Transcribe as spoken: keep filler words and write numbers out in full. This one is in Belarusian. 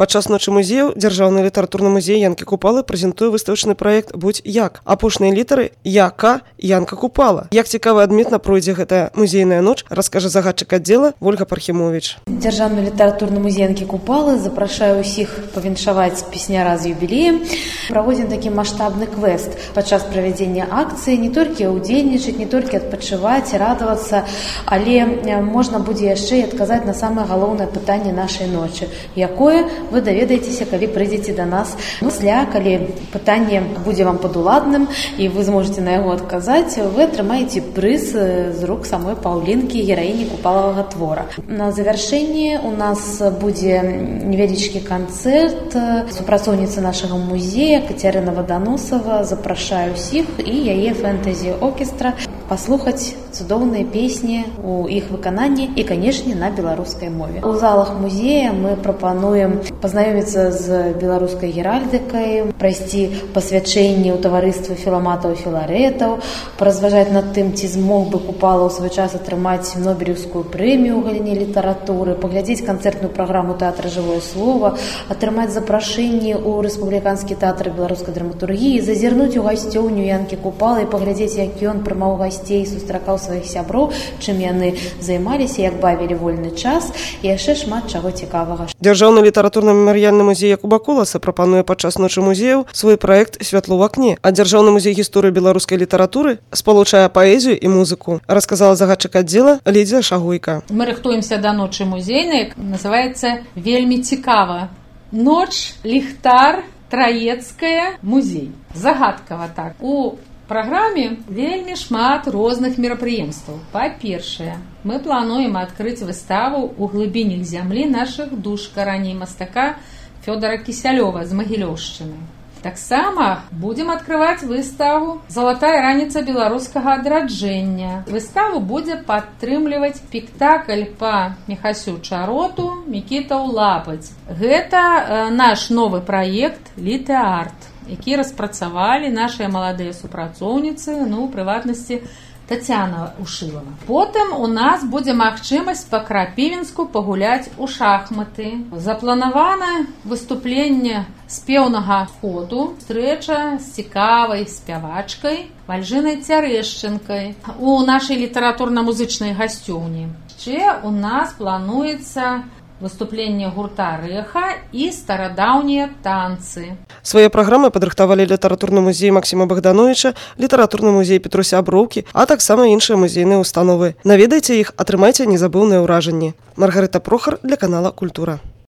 Падчас ночы музеяў дзяржаўны літаратурны музей Янкі Купалы прэзентуе выставачны праект «Будь як». Апошнія літары Я-К Янка Купала. Як цікава адметна пройдзе гэтая музейная ноч, раскажа загадчык аддзела Ольга Пархімович. Дзяржаўны літаратурны музей Янкі Купалы запрашае ўсіх павіншаваць песняра з юбілеем. Праводзім такі маштабны квест. Падчас правядзення акцыі не толькі ўдзельнічаць, не толькі адпачываць, радавацца, але можна будзе яшчэ і адказаць на самае галоўнае пытанне нашай ночы, якое вы даведаецеся, калі прыйдзеце да нас. Пасля, калі пытанне будзе вам падуладным і вы зможаце на яго адказаць, вы атрымаеце прыз з рук самой Паўлінкі, гераіні Купалавага твора. На завяршэнне у нас будзе невялічкі канцэрт. Супрацоўніца нашага музея Кацярына Ваданосава запрашае ўсіх і яе фэнтэзі-оркестра паслухаць цудоўныя песні у іх выкананні і, канешне, на беларускай мове. У залах музея мы прапануем пазнаёміцца з беларускай геральдыкай, прайсці пасвячэнне ў таварыстве філаматаў і філарэтаў, паразважаць над тым, ці змог бы Купала ў свой час атрымаць Нобелеўскую прэмію ў галіне літаратуры, паглядзець канцэртную праграму тэатра «Жывое слово», атрымаць запрашэнне ў Рэспубліканскі тэатр беларускай драматургіі, зазірнуць у гасцёўню Янкі Купалы і паглядзець, як ён прымаў гасцей, сустракаў сваіх сяброў, чым яны займаліся, як бавілі вольны час і яшчэ шмат чаго цікавага. Дзяржаўны літаратурна-мемарыяльны музей Якуба Коласа прапануе падчас ночы музеяў свой праект «Святло ў акне», а Дзяржаўны музей гісторыі беларускай літаратуры спалучае паэзію і музыку, расказала загадчык аддзела Лідзія Шагуйка. Мы рыхтуемся да ночы музейнай, называецца вельмі цікава. Ноч, ліхтар, Траецкая, музей. Загадкава так. У праграме вельмі шмат розных мерапрыемстваў. Па-першае, мы плануем адкрыць выставу ў глыбінях зямлі нашых душ караней мастака Фёдара Кісялёва з Магілёўшчыны. Таксама будзем адкрываць выставу «Залатая раніца беларускага адраджэння». Выставу будзе падтрымліваць спектакль па Міхасю Чароту «Мікітаў лапаць». Гэта э, наш новы праект «Літэарт», які распрацавалі нашыя маладыя супрацоўніцы, ну, у прыватнасці, Тацяна Ушылава. Потым у нас будзе магчымасць па Крапівінску пагуляць у шахматы. Запланавана выступленне спеўнага ходу, стрэча з цікавай спявачкай Вальжынай Цярэшчынкай у нашай літаратурна-музычнай гасцёўні. Яшчэ у нас плануецца выступленне гурта «Рэха» і старадаўнія танцы. Свае праграмы падрыхтавалі літаратурны музей Максіма Богдановича, літаратурны музей Петруся Аброўкі, а таксама іншыя музейныя установы. Наведайце іх, атрымайце незабыўныя ўражанні. Маргарыта Прохар для канала «Культура».